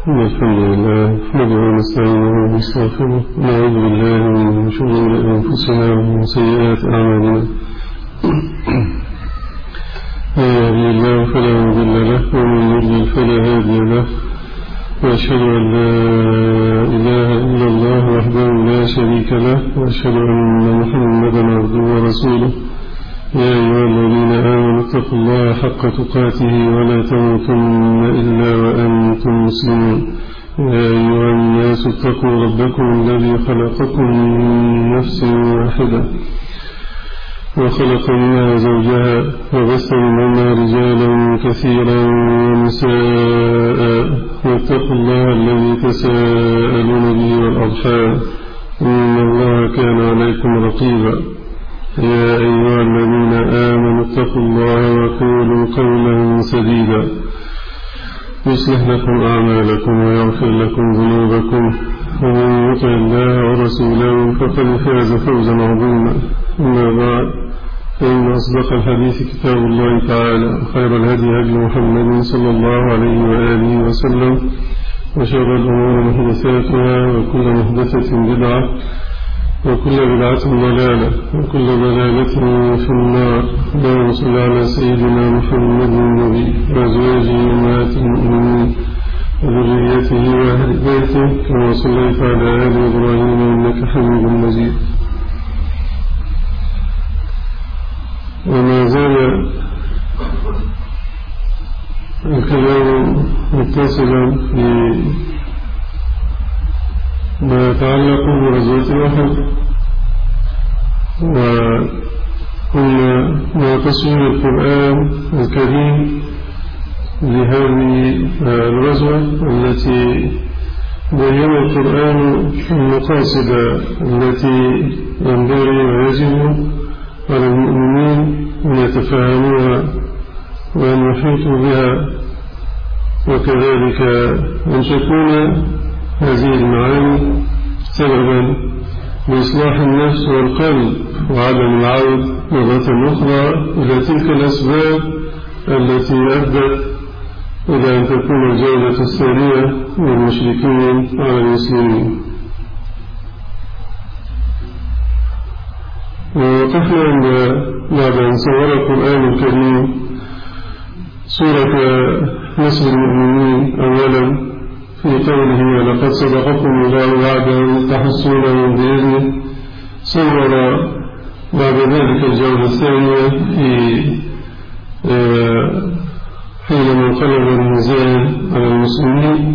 الحمد لله نحمده ونستعينه ونستغفره ونعوذ بالله من شرور أنفسنا ومن سيئات أعمالنا. من يهده الله فلا مضل له ومن يضلل فلا هادي له، وأشهد أن لا إله إلا الله وحده لا شريك له، وأشهد أن محمدا عبده ورسوله. يا أيها الذين آمنوا اتقوا الله حق تقاته ولا تموتن إلا وأنتم مسلمون. يا أيها الناس اتقوا ربكم الذي خلقكم من نفس واحدة وخلق منها زوجها وبث منهما رجالا كثيرا ونساء، واتقوا الله الذي تساءلون به والأرحام إن الله كان عليكم رقيبا. يا أيها الذين آمنوا اتقوا الله وقولوا قولا سديدا يصلح لكم أعمالكم ويغفر لكم ذنوبكم، ومن يطع الله ورسوله فقد فاز فوزا عظيما. أما بعد، فإن أصدق الحديث كتاب الله تعالى، خير الهدي هدي محمد صلى الله عليه وآله وسلم، وشر الأمور محدثاتها، وكل محدثة بدعة، وكل بدعة ضلالة، وكل ضلالة في النار. اللهم صل على سيدنا محمد النبي وأزواجه أمهات المؤمنين وذريته وأهل بيته كما صليت على آل إبراهيم إنك حميد مجيد. وما زال الكلام متصلا في ما يتعلق بغزوة أحد، وقلنا ما تصوير القرآن الكريم لهذه الغزوة التي بين القرآن المقاصد التي ينبغي ويجب على المؤمنين أن يتفهموها وأن يحيطوا بها، وكذلك أن تكون هذه المعاني سببا لإصلاح النفس والقلب وعدم العود مرة أخرى إلى تلك الأسباب التي أدت إلى أن تكون الجولة الثانية للمشركين على المسلمين. ووقفنا عند بعد أن صور القرآن الكريم سورة نصر المؤمنين أولا في قوله ولقد صدقكم الله وعده تحسونه بإذنه، صور بعد ذلك الجولة الثانية في حينما انقلب النزال على المسلمين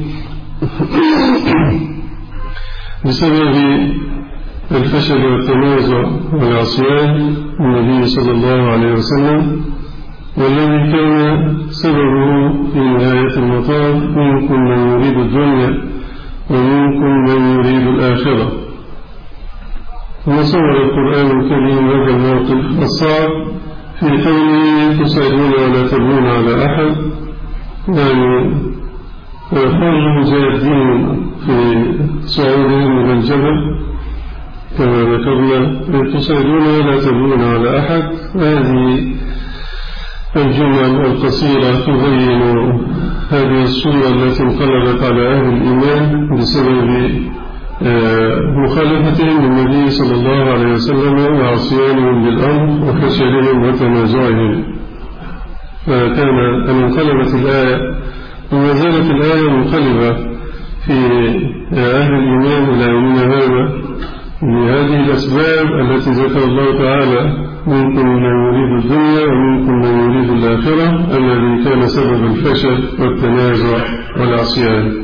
بسبب الفشل والتنازع والعصيان النبي صلى الله عليه وسلم، والذي كان سببه في نهاية المطاف منكم من يريد الدنيا ومنكم من يريد الآخرة. وصور القرآن الكريم هذا الموقف الصعب في قوله تسألون ولا تبنون على أحد، يعني خرجوا مجاهدين في صعودهم إلى الجبل كما ذكرنا، تسألون ولا تبنون على أحد. هذه الجمل القصيرة تبين هذه الصورة التي انقلبت على أهل الإيمان بسبب مخالفتهم للنبي صلى الله عليه وسلم وعصيانهم بالأمر وفشلهم وتنازعهم. فكان أن انقلبت الآية وما زالت الآية منقلبة في أهل الإيمان إلى يومنا هذا لهذه الأسباب التي ذكر الله تعالى: منكم من يريد الدنيا ومنكم من يريد الآخرة، الذي كان سبب الفشل والتنازع والعصيان.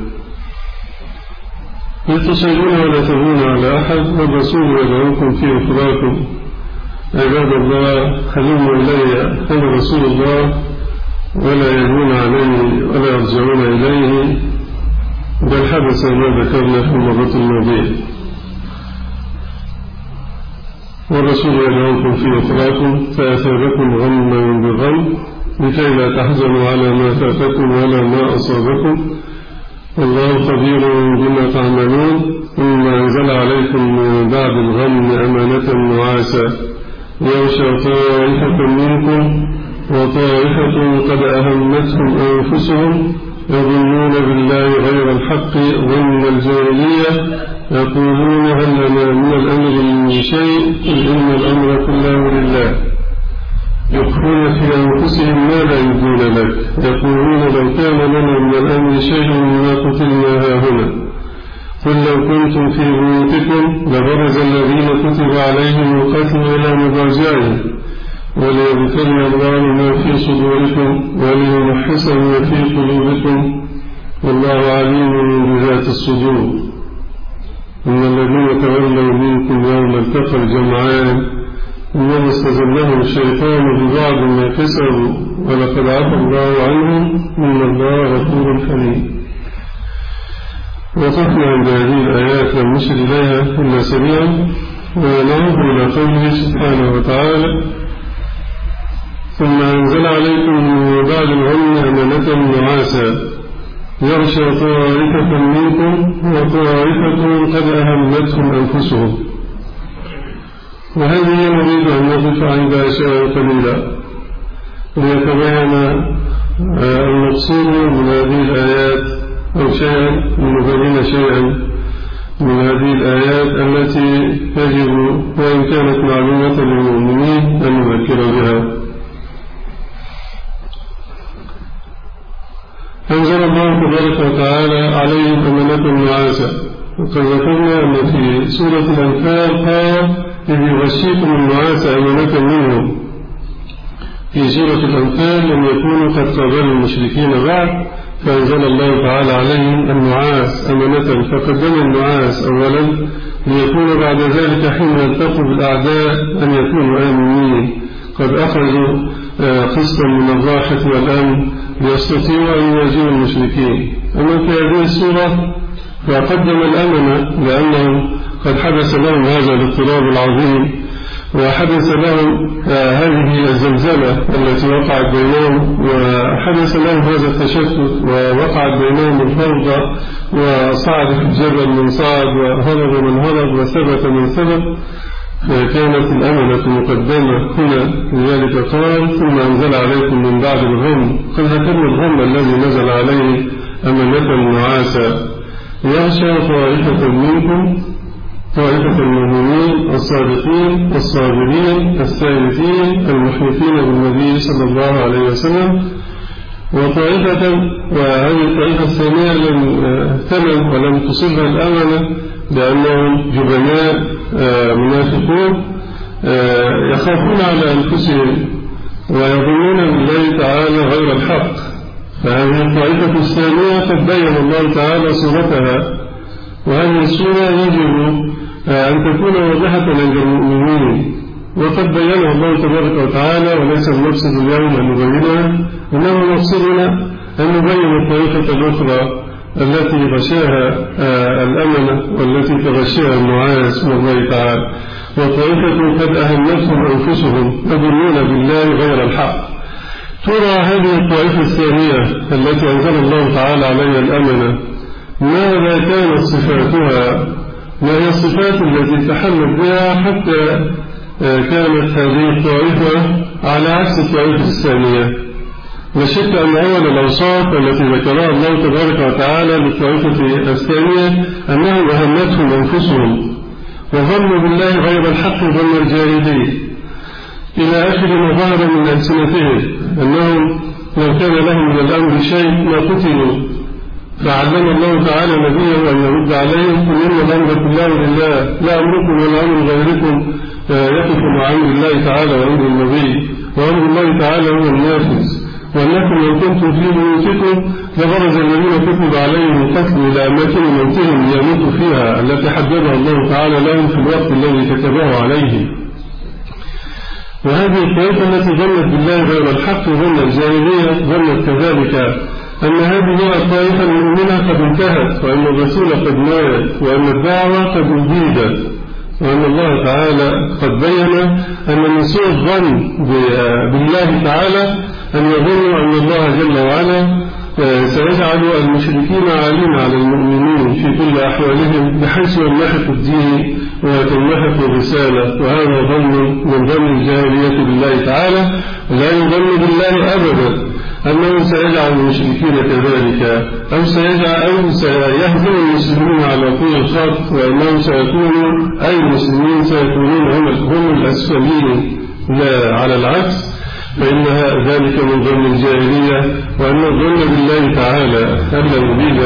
يتصلون ولا تبنون على أحد، والرسول يدعوكم في أخراكم. عباد الله، حلموا إلي أنا رسول الله، ولا يدعون عليه ولا يرجعون إليه، بل حدث ما ذكرنا في المرة الماضية. والرسول يدعوكم في أخراكم فأثابكم غما بغم لكي لا تحزنوا على ما فاتكم ولا ما أصابكم، والله خبير بما تعملون. ثم أنزل عليكم من بعد الغم أمانة نعاسا يغشى طائفة منكم وطائفة قد أهمتهم أنفسهم يظنون بالله غير الحق ظن الجاهلية يقولون هل لنا من الأمر من شيء قل إن الأمر كله لله يخفون في أنفسهم ما لا يبدون لك يقولون لو كان لنا من الأمر شيء ما قتلنا هاهنا قل لو كنتم في بيوتكم لبرز الذين كتب عليهم القتل إلى مضاجعهم وليبتلي الله ما في صدوركم وليمحص ما في قلوبكم والله عليم بذات الصدور إن الذين تولوا منكم يوم التقى الجمعان إنما استزلهم الشيطان ببعض ما كسبوا ولقد عفى الله عنهم إن الله غفور حليم. وقفنا عند هذه الآيات لم نشر إليها إلا سريعا ونعود إلى قوله سبحانه وتعالى ثم أنزل عليكم من بعد الغم أمنة نعاسا يغشى طائفة منكم وطائفة قد أهمتهم أنفسهم. وهذه نريد أن نقف عند أشياء قليلة ليتبين المقصود من هذه الآيات أو شيئا لنبين شيئا من هذه الآيات التي يجب وإن كانت معلومة للمؤمنين أن نذكر بها. أنزل الله تبارك وتعالى عليهم أمنة نعاسا وقد ذكرنا أن في سورة الأنفال قال إذ يغشيكم النعاس أمنة منهم. في سورة الأنفال لم يكونوا قد قابلوا المشركين بعد فأنزل الله تعالى عليهم النعاس أمنة فقدم النعاس أولا ليكون بعد ذلك حين يلتقوا بالأعداء أن يكونوا آمنين قد أخذوا قسطا من الراحة والأمن ليستطيعوا أن يواجهوا المشركين. أما في هذه السورة فقدم الأمن لأنهم قد حدث لهم هذا الاضطراب العظيم وحدث لهم هذه الزلزلة التي وقعت بينهم وحدث لهم هذا التشتت ووقعت بينهم الفوضى وصعد في الجبل من صعد وهرب من هرب وثبت من ثبت فكانت الأمنة مقدمة هنا. لذلك قال ثم أنزل عليكم من بعد الغم قد ذكرنا الغم الذي نزل عليه أمنة نعاسا يغشى طائفة منكم طائفة المؤمنين الصادقين الصابرين الثابتين المحنفين بالنبي صلى الله عليه وسلم وطائفة وهذه الطائفة الثانية لم تمن ولم تصبها الأمنة لأنهم جبناء منافقون يخافون على أنفسهم ويظنون بالله تعالى غير الحق. فهذه الطائفة الثانية قد بين الله تعالى صورتها وهذه الصورة يجب أن تكون واضحة عند المؤمنين وقد بينها الله تبارك وتعالى وليس المقصد اليوم أن نبينها إنما مقصدنا أن نبين الطائفة الأخرى التي غشاها الأمنة والتي تغشاها النعاس من الله تعالى وطائفة قد أهمتهم أنفسهم يظنون بالله غير الحق. ترى هذه الطائفة الثانية التي أنزل الله تعالى عليها الأمنة ماذا كانت صفاتها؟ ما هي الصفات التي تحمل بها حتى كانت هذه الطائفة على عكس الطائفة الثانية؟ لا شك أن أول الأوصاف التي ذكرها الله تبارك وتعالى للطائفة الثانية أنهم أهمتهم أنفسهم وظنوا بالله غير الحق ظن الجاهلين إلى آخر ما ظهر من ألسنتهم أنهم لو كان لهم من الأمر شيء ما قتلوا فعلم الله تعالى نبيه أن يرد عليهم قل إن الأمر كله لله لا أمركم ولا أمر غيركم يقف مع أمر الله تعالى وأمر النبي وأمر الله تعالى هو النافذ وأنكم لو كنتم في بيوتكم لبرز الذين كتب عليهم القتل إلى أماكن موتهم ليموتوا فيها التي حددها الله تعالى لهم في الوقت الذي كتبه عليهم. وهذه الطائفة التي ظنت بالله غير الحق ظن الجاهلية ظنت كذلك أن هذه الطائفة المؤمنة قد انتهت وأن الرسول قد مات وأن الدعوة قد أبيدت وأن الله تعالى قد بين أن من سوء الظن بالله تعالى أن يظنوا أن الله جل وعلا سيجعل المشركين عالين على المؤمنين في كل أحوالهم بحيث يمحق الدين ويتمحق الرسالة وهذا ظن من ظن الجاهلية بالله تعالى لا يظن بالله أبدا أنه سيجعل المشركين كذلك أو سيهزم المسلمين على طول الخط، وأنه سيكون أي المسلمين سيكونون هم الأسفلين لا على العكس، فإن ذلك من ظن الجاهلية، وأن الظن بالله تعالى ألا يريد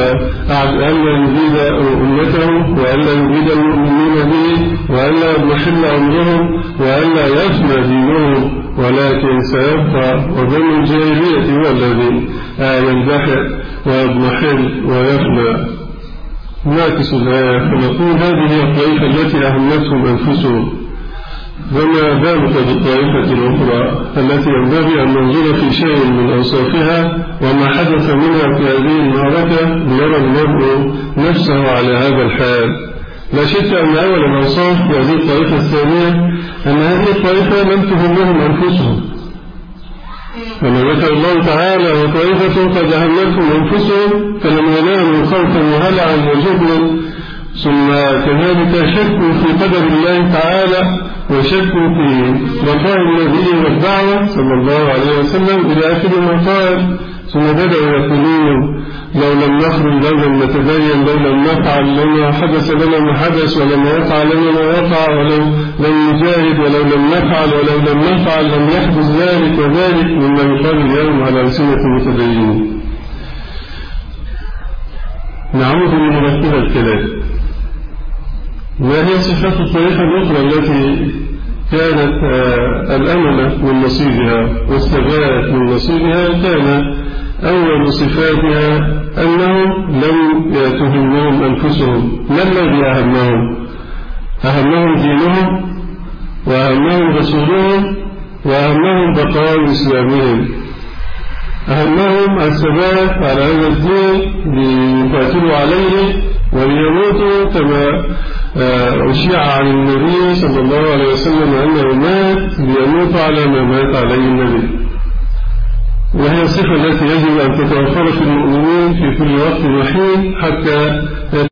أمته وألا يريد المؤمنين به وألا يضمحل أمرهم وألا يفنى دينهم، ولكن سيبقى، وظن الجاهلية هو الذي يندحر ويضمحل ويفنى. نعكس الآية فنقول هذه هي الطائفة التي أهمتهم أنفسهم، وما بالك بالطائفة الأخرى التي ينبغي أن ننظر في شيء من أوصافها وما حدث منها في هذه المعركة ليرى المرء نفسه على هذا الحال. لا شك أن أول الأوصاف في هذه الطائفة الثانية أن هذه الطائفة لم تهمهم أنفسهم، كما ذكر الله تعالى وطائفة قد أهمتهم أنفسهم فلم يناموا خوفا وهلعا وجبنا، ثم كذلك شكوا في قدر الله تعالى وشكوا في بقاء النبي والدعوة صلى الله عليه وسلم إلى آخر ما قال، ثم بدأوا يقولون لو لم نخرج، لو لم نتبين، لو لم نفعل، لما حدث لنا ما حدث، ولما وقع لنا ما وقع، ولو لم نجاهد، ولو لم نفعل، ولو لم نفعل لم يحدث ذلك وذلك مما يقال اليوم على ألسنة المتدينين. نعود لمرتب الكلام. ما هي صفات الطريقة الأخرى التي كانت الأمل من نصيبها والثبات من نصيبها؟ كان أول صفاتها أنهم لم تهمهم أنفسهم. ما الذي أهمهم؟ أهمهم دينهم، وأهمهم رسولهم، وأهمهم بقاء إسلامهم، أهمهم الثبات على هذا الدين ليقاتلوا عليه وليموتوا كما أشيع عن النبي صلى الله عليه وسلم أنه مات ليموت على ما مات عليه النبي. وهي الصفة التي يجب أن تتوفر في المؤمنين في كل وقت وحين حتى